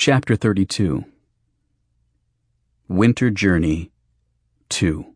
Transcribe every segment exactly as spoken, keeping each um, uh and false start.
Chapter thirty-two. Winter Journey two.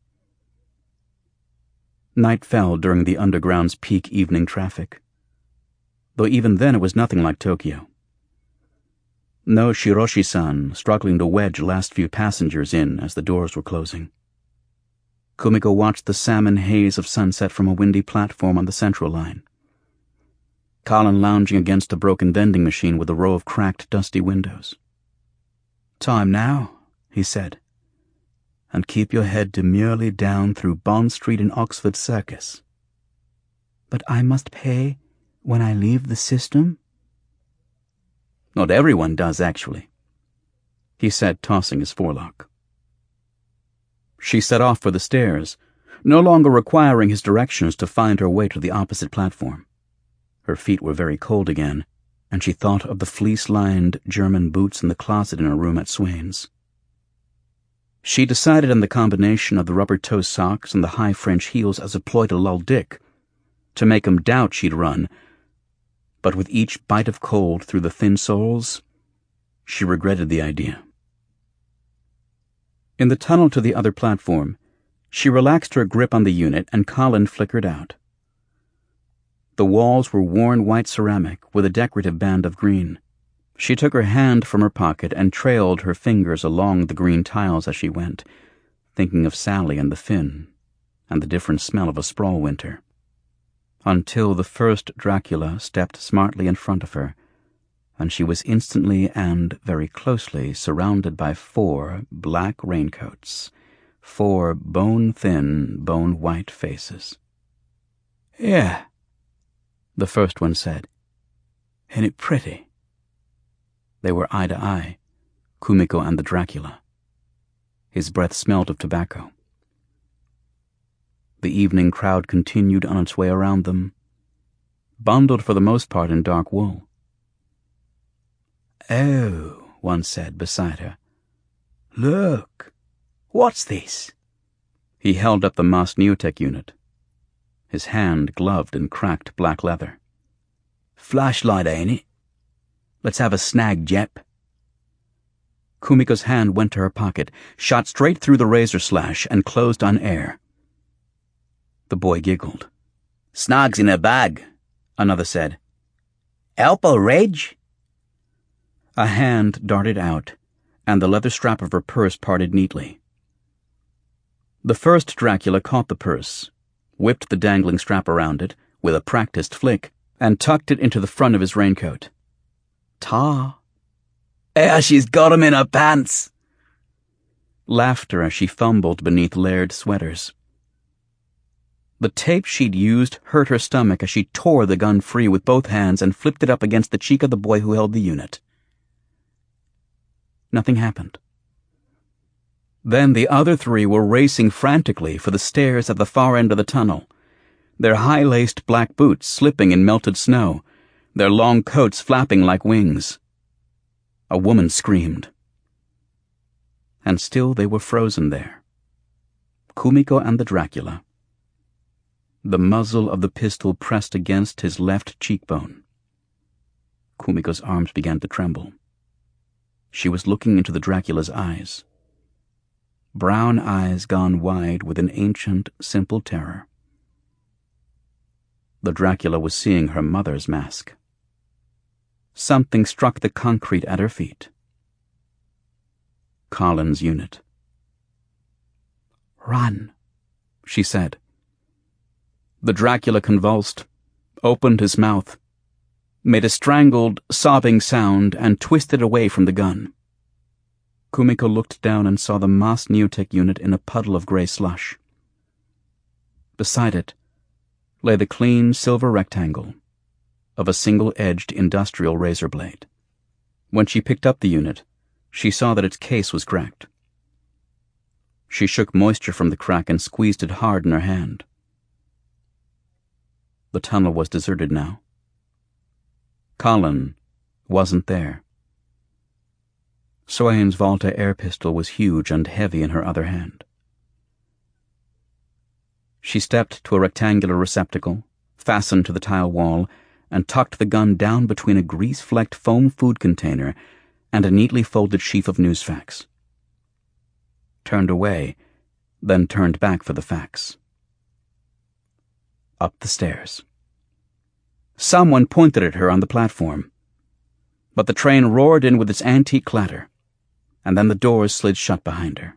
Night fell during the underground's peak evening traffic, though even then it was nothing like Tokyo. No Shiroshi-san struggling to wedge last few passengers in as the doors were closing. Kumiko watched the salmon haze of sunset from a windy platform on the Central Line. Colin lounging against a broken vending machine with a row of cracked, dusty windows. "Time now," he said, "and keep your head demurely down through Bond Street and Oxford Circus." "But I must pay when I leave the system?" "Not everyone does, actually," he said, tossing his forelock. She set off for the stairs, no longer requiring his directions to find her way to the opposite platform. Her feet were very cold again, and she thought of the fleece-lined German boots in the closet in her room at Swain's. She decided on the combination of the rubber-toe socks and the high French heels as a ploy to lull Dick, to make him doubt she'd run, but with each bite of cold through the thin soles, she regretted the idea. In the tunnel to the other platform, she relaxed her grip on the unit and Colin flickered out. The walls were worn white ceramic with a decorative band of green. She took her hand from her pocket and trailed her fingers along the green tiles as she went, thinking of Sally and the Finn, and the different smell of a sprawl winter, until the first Dracula stepped smartly in front of her, and she was instantly and very closely surrounded by four black raincoats, four bone-thin, bone-white faces. "Yeah," the first one said. "Ain't it pretty?" They were eye to eye, Kumiko and the Dracula. His breath smelled of tobacco. The evening crowd continued on its way around them, bundled for the most part in dark wool. "Oh," one said beside her. "Look, what's this?" He held up the Mas Neotech unit, his hand gloved in cracked black leather. "Flashlight, ain't it? Let's have a snag, Jep." Kumiko's hand went to her pocket, shot straight through the razor slash, and closed on air. The boy giggled. "Snag's in a bag," another said. "Elpo, Reg?" A hand darted out, and the leather strap of her purse parted neatly. The first Dracula caught the purse, whipped the dangling strap around it with a practiced flick, and tucked it into the front of his raincoat. "Ta." "Eh, she's got him in her pants." Laughter as she fumbled beneath layered sweaters. The tape she'd used hurt her stomach as she tore the gun free with both hands and flipped it up against the cheek of the boy who held the unit. Nothing happened. Then the other three were racing frantically for the stairs at the far end of the tunnel, their high-laced black boots slipping in melted snow, their long coats flapping like wings. A woman screamed. And still they were frozen there, Kumiko and the Dracula, the muzzle of the pistol pressed against his left cheekbone. Kumiko's arms began to tremble. She was looking into the Dracula's eyes. Brown eyes gone wide with an ancient, simple terror. The Dracula was seeing her mother's mask. Something struck the concrete at her feet. Colin's unit. "Run," she said. The Dracula convulsed, opened his mouth, made a strangled, sobbing sound, and twisted away from the gun. Kumiko looked down and saw the Mas Neotech unit in a puddle of gray slush. Beside it lay the clean silver rectangle of a single-edged industrial razor blade. When she picked up the unit, she saw that its case was cracked. She shook moisture from the crack and squeezed it hard in her hand. The tunnel was deserted now. Colin wasn't there. Swain's Volta air pistol was huge and heavy in her other hand. She stepped to a rectangular receptacle, fastened to the tile wall, and tucked the gun down between a grease-flecked foam food container and a neatly folded sheaf of news facts. Turned away, then turned back for the facts. Up the stairs. Someone pointed at her on the platform, but the train roared in with its antique clatter, and then the doors slid shut behind her.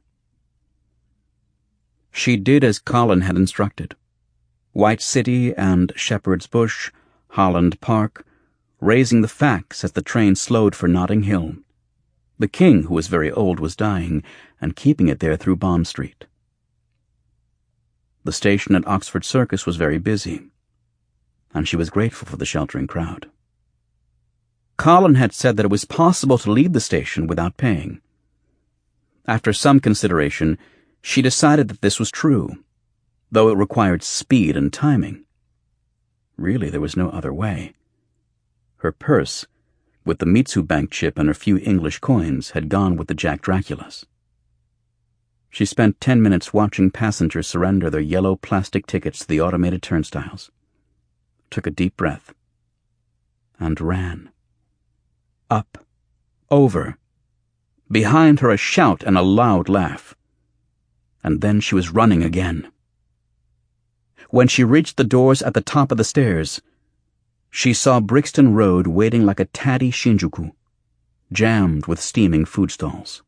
She did as Colin had instructed. White City and Shepherd's Bush, Holland Park, raising the facts as the train slowed for Notting Hill. The king, who was very old, was dying, and keeping it there through Bond Street. The station at Oxford Circus was very busy, and she was grateful for the sheltering crowd. Colin had said that it was possible to leave the station without paying. After some consideration, she decided that this was true, though it required speed and timing. Really, there was no other way. Her purse, with the Mitsu Bank chip and her few English coins, had gone with the Jack Draculas. She spent ten minutes watching passengers surrender their yellow plastic tickets to the automated turnstiles, took a deep breath, and ran. Up, over, behind her a shout and a loud laugh. And then she was running again. When she reached the doors at the top of the stairs, she saw Brixton Road waiting like a tatty Shinjuku, jammed with steaming food stalls.